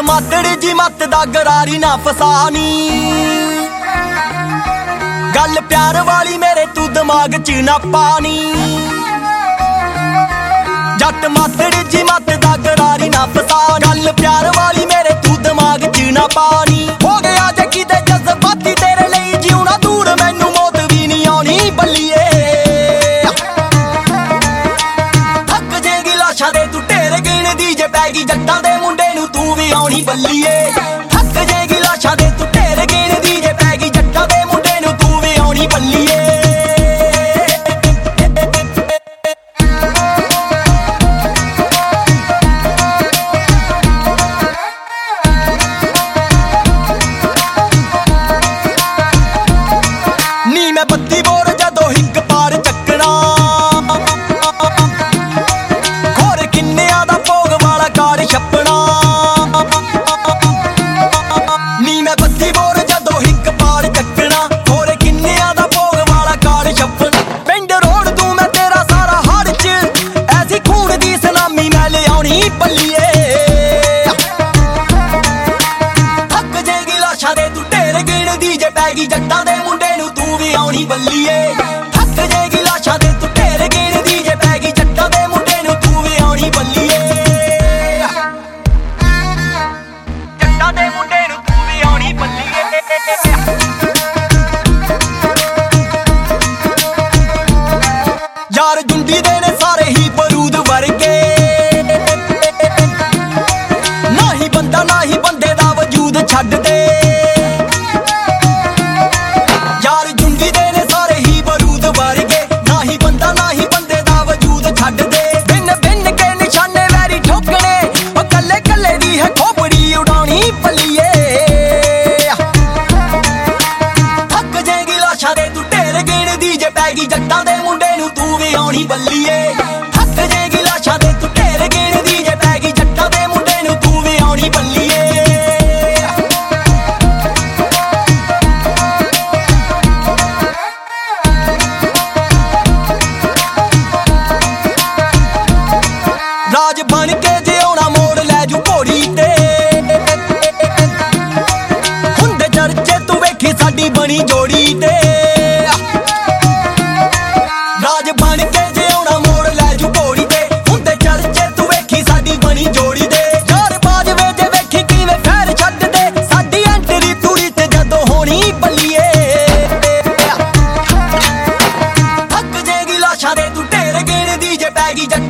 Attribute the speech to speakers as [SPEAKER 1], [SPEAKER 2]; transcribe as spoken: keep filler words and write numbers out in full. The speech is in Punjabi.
[SPEAKER 1] ਮਾਤੜ ਜੀ ਮੱਤ ਦਾ ਗਰਾਰੀ ਨਾ ਫਸਾਨੀ ਗੱਲ ਪਿਆਰ ਵਾਲੀ ਮੇਰੇ ਤੂੰ ਦਿਮਾਗ ਚ ਨਾ ਪਾਣੀ ਜੱਟ ਮਾਤੜ ਜੀ ਮੱਤ ਦਾ ਗਰਾਰੀ ਨਾ ਫਸਾ ਗੱਲ ਪਿਆਰ ਵਾਲੀ ਮੇਰੇ ਤੂੰ ਦਿਮਾਗ ਚ ਨਾ ਪਾਣੀ ਹੋ ਗਿਆ ਜੇ ਕਿਤੇ ਜਜ਼ਬਾਤੀ ਤੇਰੇ ਲਈ ਜਿਉਣਾ ਦੂਰ ਮੈਨੂੰ ਮੌਤ ਵੀ ਨਹੀਂ ਆਉਣੀ ਬੱਲੀਏ ਥੱਕ ਜੇਗੀ ਲਾਸ਼ਾਂ ਦੇ ਤੂੰ ਢੇਰ ਗਿਣਦੀ ਜੇ ਪੈ ਗਈ ਜੱਟਾਂ ਦੇ ਮੁੰਡੇ ਨੂੰ ਤੂੰ ਵੀ ਆਉਣੀ ਬੱਲੀਏ ਥੱਕ ਜੇਗੀ ਲਾਸ਼ਾਂ ਦੇ ਤੂੰ ਢੇਰ ਗਿਣਦੀ ਜੇ ਪੈ ਗਈ ਜੱਟਾਂ ਦੇ ਮੁੰਡੇ ਨੂੰ ਤੂੰ ਵੀ ਆਉਣੀ ਬੱਲੀਏ ਨੀ ਮੈਂ ਬੱਤੀ ਬੋਰ ਜਦੋਂ ਹਿੱਕ ਪਾਰ ਚੱਕਣਾ ਖੋਰ ਕਿੰਨਿਆਂ ਦਾ ਭੋਗ ਵਾਲਾ ਕਾਰ ਛੱਪਣਾ ਨੀ ਮੈਂ ਬੱਤੀ ਬੋਰ ਜਦੋਂ ਹਿੱਕ ਪਾਰ ਚੱਕਣਾ ਖੋਰ ਕਿੰਨਿਆਂ ਦਾ ਭੋਗ ਵਾਲਾ ਕਾਰ ਛੱਪਣਾ ਪਿੰਡ ਰੋਡ ਤੂੰ ਮੈਂ ਤੇਰਾ ਸਾਰਾ ਹੜ ਚ ਐਸੀ ਖੂਨ ਦੀ ਸਲਾਮੀ ਮੈਂ ਲਿਆਉਣੀ ਬੱਲੀਏ ਥੱਕ ਜੇਗੀ ਲਾਸ਼ਾਂ ਦੇ ਤੂੰ ਢੇਰ ਗਿਣਦੀ ਜੇ ਪੈ ਗਈ ਜੱਟਾਂ ਦੇ ਮੁੰਡੇ ਨੂੰ ਤੂੰ ਵੀ ਆਉਣੀ ਬੱਲੀਏ ਥੱਕ ਜੇਗੀ ਲਾਸ਼ਾਂ ਦੇ ਤੂੰ ਢੇਰ ਗਿਣਦੀ ਜੇ ਪੈ ਗਈ ਜੱਟਾਂ ਦੇ ਮੁੰਡੇ ਨੂੰ ਤੂੰ ਵੀ ਆਉਣੀ ਬੱਲੀਏ ਜੱਟਾਂ ਦੇ ਮੁੰਡੇ ਨੂੰ ਤੂੰ ਵੀ ਆਉਣੀ ਬੱਲੀਏ ਯਾਰ ਜੁੰਡੀ ਦੇ ਨੇ ਸਾਰੇ ਹੀ ਬਰੂਦ ਵਰਗੇ ਨਾ ਹੀ ਬੰਦਾ ਨਾ ਹੀ ਬੰਦੇ ਦਾ ਵਜੂਦ ਛੱਡ ਦੇ ਯਾਰ ਜੁੰਡੀ ਦੇ ਨੇ ਸਾਰੇ ਹੀ ਬਰੂਦ ਵਰਗੇ ਨਾ ਹੀ ਬੰਦਾ ਨਾ ਹੀ ਬੰਦੇ ਦਾ ਵਜੂਦ ਛੱਡ ਦੇ ਬਿਨ ਬਿਨ ਕੇ ਨਿਸ਼ਾਨੇ ਵੈਰੀ ਠੋਕਣੇ ਉਹ ਕੱਲੇ ਕੱਲੇ ਦੀ ਹੈ ਖੋਪੜੀ ਉਡਾਉਣੀ ਬੱਲੀਏ ਥੱਕ ਜੇਗੀ ਲਾਸ਼ਾਂ ਦੇ ਤੂੰ ਢੇਰ ਗਿਣਦੀ ਜੇ ਪੈ ਗਈ ਜੱਟਾਂ ਦੇ ਮੁੰਡੇ ਨੂੰ ਤੂੰ ਵੀ ਆਉਣੀ ਬੱਲੀਏ ਥੱਕ ਜੇਗੀ ਲਾਸ਼ਾਂ ਦੇ ਤੂੰ ਢੇਰ ਗਿਣਦੀ ਜੇ ਪੈ ਗਈ ਜੱਟਾਂ ਦੇ ਮੁੰਡੇ ਨੂੰ ਤੂੰ ਵੀ ਆਉਣੀ ਬੱਲੀਏ ਰਾਜ ਬਣ ਕੇ ਜੇ ਆਉਣਾ ਮੋੜ ਲੈ ਜੂ ਘੋੜੀ ਤੇ ਹੁੰਦੇ ਚਰਚੇ ਤੂੰ ਵੇਖੀ ਸਾਡੀ ਬਣੀ ਜੋੜੀ ਤੇ ਰਾਜ ਬਣ ਕੇ ਜੇ ਆਉਣਾ ਮੋੜ ਲੈ ਜੂ ਘੋੜੀ ਤੇ ਹੁੰਦੇ ਚਰਚੇ ਤੂੰ ਵੇਖੀ ਸਾਡੀ ਬਣੀ ਜੋੜੀ ਤੇ ਯਾਰ ਬਾਜ ਵੇ ਜੇ ਵੇਖੀ ਕਿਵੇਂ ਫੈਰ ਛੱਡ ਦੇ ਸਾਡੀ ਐਂਟਰੀ ਤੂੜੀ ਤੇ ਜਦੋਂ ਹੋਣੀ ਬੱਲੀਏ ਥੱਕ ਜੇਗੀ ਲਾਸ਼ਾਂ ਦੇ ਤੂੰ ਢੇਰ ਗਿਣਦੀ ਜੇ ਪੈ ਗਈ